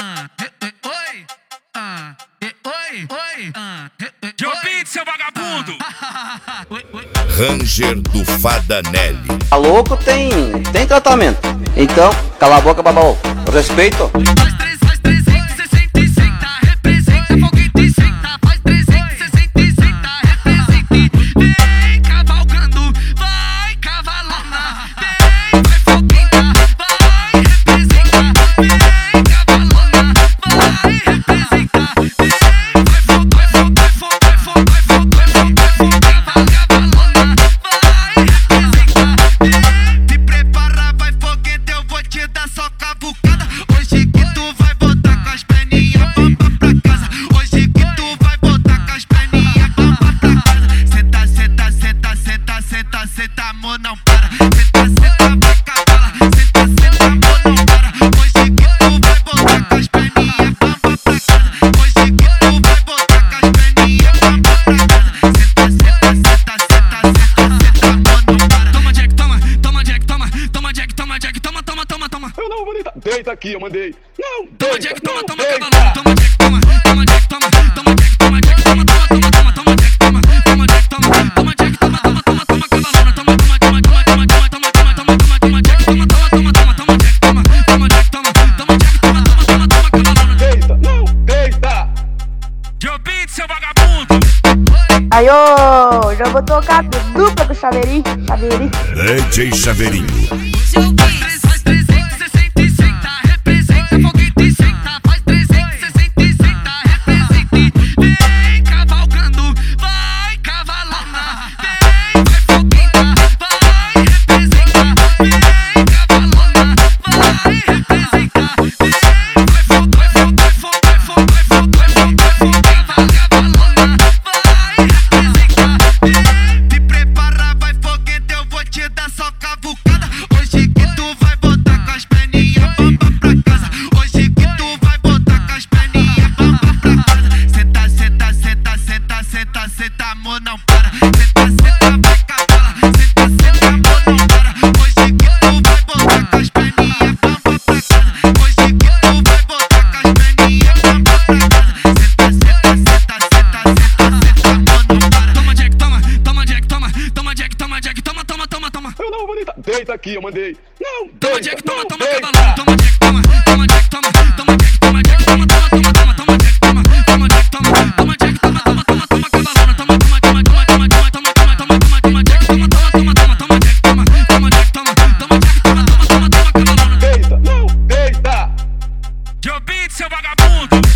Joe Beat, seu vagabundo! Ranger do Fadanelli. Tá louco, tem tratamento. Então, cala a boca, babaú. Respeito. Faz 360 e senta, representa, foguete e senta. Faz 360 e senta, representa e vem cavalgando, vai cavalona. Vem, vai fogueta, vai representa. Vem cavalona, vai representa. Vem, vai fogo, vai fogo, vai fogo, vai fogo, vai fogo, vai fogo, vai fogo, cavalona, vai representa. Vem, te prepara, vai foguete, eu vou te dar só cavucada. Hoje que tu vai botar com as perninhas bamba pra casa. Hoje que tu vai botar com as perninhas bamba pra casa. Senta, senta, senta, senta, senta, senta, amor, não para. Senta, senta, vai cavala. Senta, senta, amor, não para. Hoje que tu vai botar com as perninhas bamba pra casa. Hoje que tu vai botar com as perninhas bamba pra casa. Senta, senta, senta, senta, senta, senta, amor, não para. Toma Jack, toma, toma Jack, toma, toma Jack, toma Jack, toma, toma, toma, toma. Eu não vou deitar. Deita aqui, eu mandei. Não, Toma deita, Jack, toma, não, toma, deita. cavalão. Toma Jack, toma, toma Jack, toma, toma Jack, toma Jack, toma, toma, toma, toma, toma Jack, toma, toma Jack, toma, toma Jack, toma, toma, toma, toma, cavalona. Toma, toma, toma, toma, toma, toma, toma, toma, toma, toma, toma Jack, toma, toma, toma, toma, toma Jack, toma, toma Jack, toma, toma Jack, toma, toma, toma, toma, cavalona. Deita, não, deita. Joe Beat, seu vagabundo! Aí, ô, já vou tocar dupla com o Chaveirinho. DJ Chaveirinho. Faz 360 e senta, representa, foguete e senta. Faz 360 e senta, representa e vem cavalgando, vai cavalona. Vem, vai fogueta, vai representa. Vem cavalona, vai representa. Vem, vai fogo, vai fogo, vai fogo, vai fogo, vai fogo, vai fogo, vai fogo, cavalona, vai representa. Vem, te prepara, vai foguete, eu vou te dar só cavucada. Hoje que tu vai botar com as perninhas bamba pra casa. Hoje que tu vai botar com as perninhas bamba pra casa. Senta, senta, senta, senta, senta, senta, amor, não para. Senta, senta, vai cavala. Senta, senta, amor, não para. Hoje que tu vai botar com as perninhas bamba pra casa. Hoje que tu vai botar com as perninhas bamba pra casa. Senta, senta, senta, senta, senta, senta, amor, não para. Toma Jack, toma, toma Jack, toma, toma Jack, toma Jack, toma, toma, toma, toma. Eu não vou deitar. Deita aqui, eu mandei. Não, Toma deita, Jack, toma, não, toma, deita. cavalão. Toma Jack, toma, toma Jack, toma, toma Jack, toma Jack, toma, toma, toma, toma, toma Jack, toma, toma Jack, toma, toma Jack, toma, toma, toma, toma, cavalona. Toma, toma, toma, toma, toma, toma, toma, toma, toma, toma, toma Jack, toma, toma, toma, toma, toma Jack, toma, toma Jack, toma, toma Jack, toma, toma, toma, toma, cavalona. Deita, não, deita. Joe Beat, seu vagabundo!